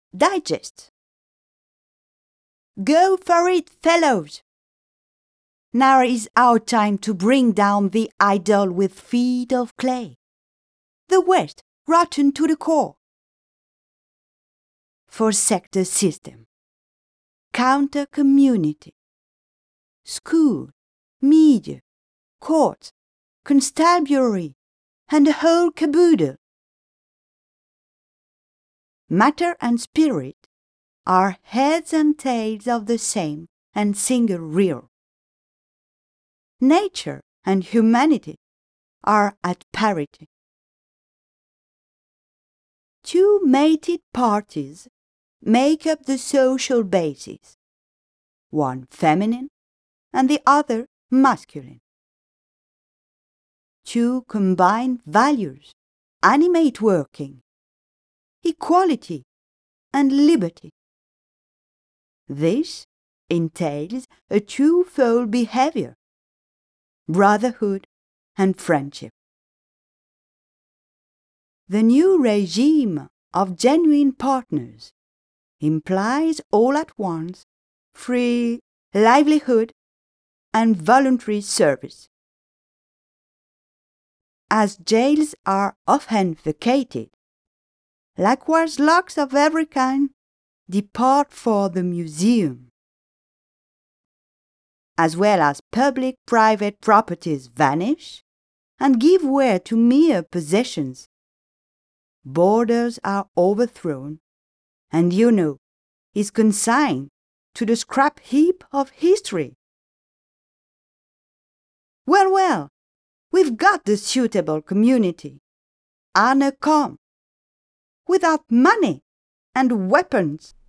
Digest. Go for it, fellows! Now is our time to bring down the idol with feet of clay, the West rotten to the core. For sector system, counter community, school, media, courts, constabulary, and the whole caboodle. Matter and spirit are heads and tails of the same and single real. Nature and humanity are at parity. Two mated parties make up the social basis, one feminine and the other masculine. Two combined values animate working, equality and liberty. This entails a twofold behavior, brotherhood and friendship. The new regime of genuine partners implies all at once free livelihood and voluntary service. As jails are often vacated, likewise locks of every kind depart for the museum. As well as public-private properties vanish and give way to mere possessions, borders are overthrown, and is consigned to the scrap heap of history. Well, we've got the suitable community, Anna come, without money and weapons.